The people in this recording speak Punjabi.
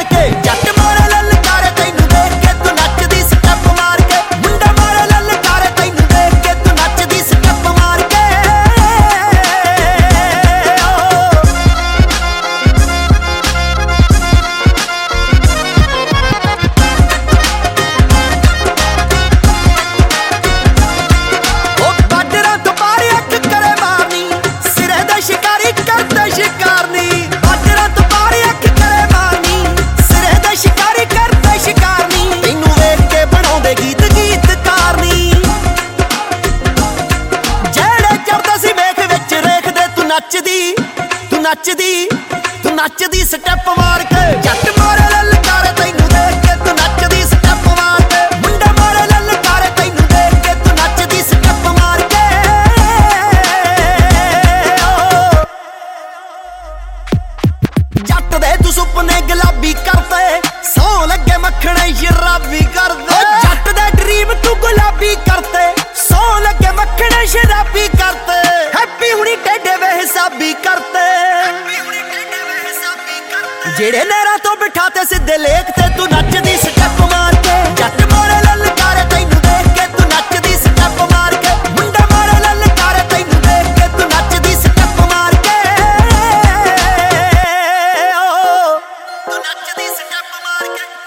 ਮਾਰ ਕੇ ਜੱਟ ਮਾਰੇ ਲਲਕਾਰੇ ਤੈਨੂੰ ਦੇਖ ਕੇ ਤੂੰ ਨੱਚਦੀ ਸਟੈਪ ਮਾਰ ਕੇ ਮੁੰਡਾ ਮਾਰੇ ਲਲਕਾਰੇ ਤੈਨੂੰ ਦੇਖ ਕੇ ਤੂੰ ਨੱਚਦੀ ਸਟੈਪ ਮਾਰ ਕੇ ਤੂੰ ਨੱਚਦੀ ਸਟੈਪ ਮਾਰ ਕੇ ਜੱਟ ਮਾਰੇ ਲਲਕਾਰੇ ਤੈਨੂੰ ਦੇਖ ਕੇ ਤੂੰ ਨੱਚਦੀ ਸਟੈਪ ਮਾਰ ਕੇ ਮੁੰਡਾ ਮਾਰੇ ਲਲਕਾਰੇ ਤੈਨੂੰ ਦੇਖ ਕੇ ਤੂੰ ਨੱਚਦੀ ਸਟੈਪ ਮਾਰ ਕੇ ਜੱਟ ਦੇ ਤੂੰ ਸੁਪਨੇ ਗੁਲਾਬੀ ਕਰਦੇ ਸੌ ਲੱਗੇ ਮੱਖਣੇ ਸ਼ਰਾਬੀ ਕਰਦੇ ਜੱਟ ਦੇ ਡ੍ਰੀਮ ਤੂੰ ਗੁਲਾਬੀ ਕਰਦੇ ਸੌ ਲੱਗੇ ਮੱਖਣੇ ਸ਼ਰਾਬੀ ਕਰਦੇ ਹੈਪੀ ਹੁਣੀ ਟੇਡੇ ਵੇ ਹਿਸਾਬੀ ਕਰਦੇ ਜਿਹੜੇ ਨਹਿਰਾਂ ਤੋਂ ਬਿਠਾ ਤੇ ਸਿੱਧੇ ਲੇਕ ਤੇ ਤੂੰ ਨੱਚਦੀ ਸਟੈਪ ਮਾਰ ਕੇ ਜੱਟ ਮਾਰੇ ਲਲਕਾਰੇ ਤੈਨੂੰ ਦੇਖ ਕੇ ਤੂੰ ਨੱਚਦੀ ਸਟੈਪ ਮਾਰ ਕੇ ਮੁੰਡਾ ਮਾਰੇ ਲਲਕਾਰੇ ਤੈਨੂੰ ਦੇਖ ਕੇ ਤੂੰ ਨੱਚਦੀ ਸਟੈਪ ਮਾਰ ਕੇ ਤੂੰ ਨੱਚਦੀ ਸਟੈਪ ਮਾਰ ਕੇ